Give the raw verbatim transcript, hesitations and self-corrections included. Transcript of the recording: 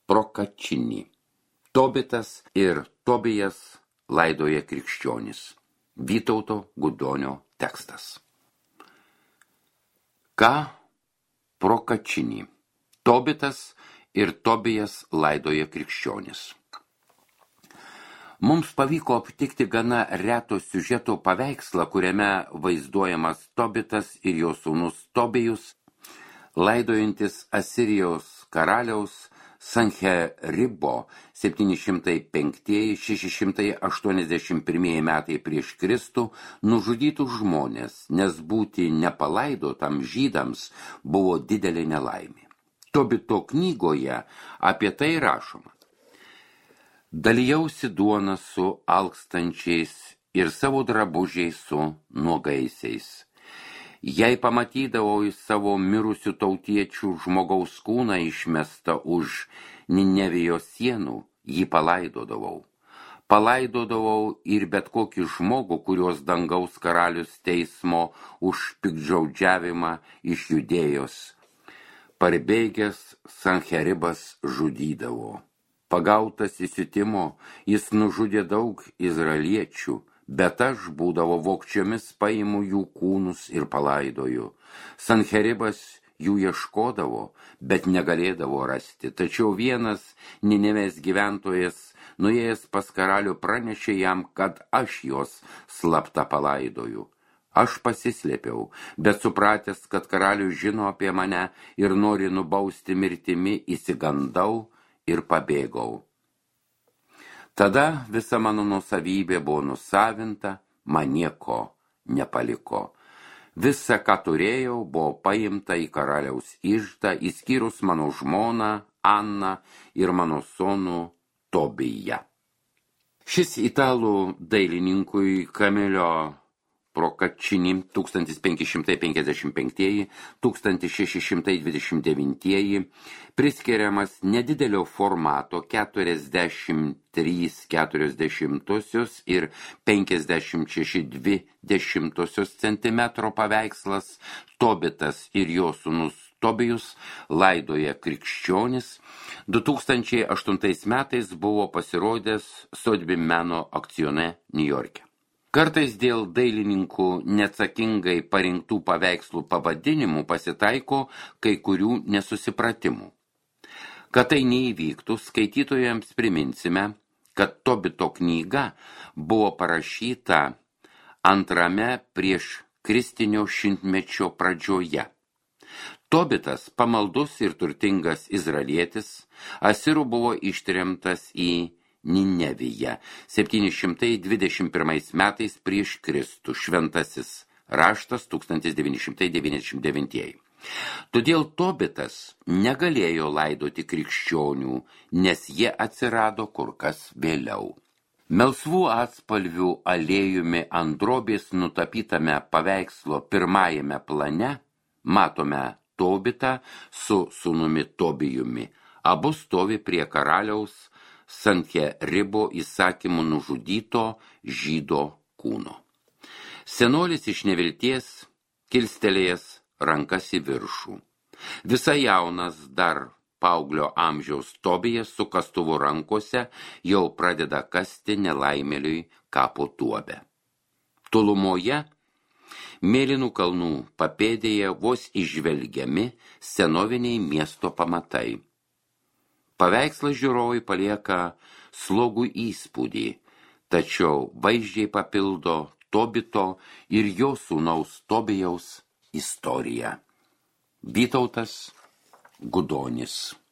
Prokačinį. Tobitas ir Tobijas laidoja krikščionis. Vytauto Gudonio tekstas. Ką Prokačinį? Tobitas ir Tobijas laidoja krikščionis. Mums pavyko aptikti gana reto siužeto paveikslą, kuriame vaizduojamas Tobitas ir jo sūnus Tobijus, laidojantis Asirijos karaliaus Sancheribo septyni šimtai penki - šeši šimtai aštuoniasdešimt pirmi metai prieš Kristų nužudytų žmonės, nes būti nepalaidotam žydams buvo didelė nelaimė. Tobito knygoje apie tai rašoma. Dalijausi duoną su alkstančiais ir savo drabužiais su nuogaisiais. Jei pamatydavau į savo mirusių tautiečių žmogaus kūną išmestą už Ninevijos sienų, jį palaidodavau. Palaidodavau ir bet kokį žmogų, kurios dangaus karalius teismo už piktžaudžiavimą iš Judėjos. Parbėgęs Sancheribas žudydavo. Pagautas įsiutimo, jis nužudė daug izraeliečių, bet aš būdavo vogčiomis paimu jų kūnus ir palaidoju. Sancheribas jų ieškodavo, bet negalėdavo rasti. Tačiau vienas Ninevės gyventojas, nuėjęs pas karalių, pranešė jam, kad aš jos slapta palaidoju. Aš pasislėpiau, bet supratęs, kad karalius žino apie mane ir nori nubausti mirtimi, įsigandau ir pabėgau. Tada visa mano nuosavybė buvo nusavinta, man nieko nepaliko. Visa, ką turėjau, buvo paimta į karaliaus iždą, išskyrus mano žmoną Anną ir mano sūnų Tobiją. Šis italų dailininkui Kamilio Prokačinį tūkstantis penki šimtai penkiasdešimt penki - tūkstantis šeši šimtai dvidešimt devyni priskiriamas nedidelio formato keturiasdešimt trys keturiasdešimtosios ir penkiasdešimt šeši dvidešimtosios centimetro paveikslas Tobitas ir jo sūnus Tobijus laidoja krikščionis du tūkstančiai aštuntais metais buvo pasirodęs Sotheby meno aukcione Niujorke. Kartais dėl dailininkų neatsakingai parinktų paveikslų pavadinimų pasitaiko kai kurių nesusipratimų. Kad tai neįvyktų, skaitytojams priminsime, kad Tobito knyga buvo parašyta antrame prieš kristinio šimtmečio pradžioje. Tobitas, pamaldus ir turtingas izraelietis, asirų buvo ištremtas į Nineviją septyni šimtai dvidešimt pirmais metais prieš Kristų, šventasis raštas tūkstantis devyni šimtai devyniasdešimt devinti. Todėl Tobitas negalėjo laidoti krikščionių, nes jie atsirado kur kas vėliau. Melsvų atspalvių aliejumi ant drobės nutapytame paveikslo pirmajame plane matome Tobitą su sūnumi Tobijumi. Abu stovi prie karaliaus Sancheribo įsakymu nužudyto žydo kūno. Senolis iš nevilties kilstelėjęs rankas į viršų. Visa jaunas dar paauglio amžiaus Tobijas su kastuvu rankose jau pradeda kasti nelaimėliui kapo duobę. Tolumoje mėlynų kalnų papėdėje vos išvelgiami senoviniai miesto pamatai. Paveikslas žiūrovui palieka slogų įspūdį, tačiau vaizdžiai papildo Tobito ir jo sūnaus Tobijaus istoriją. Vytautas Gudonis.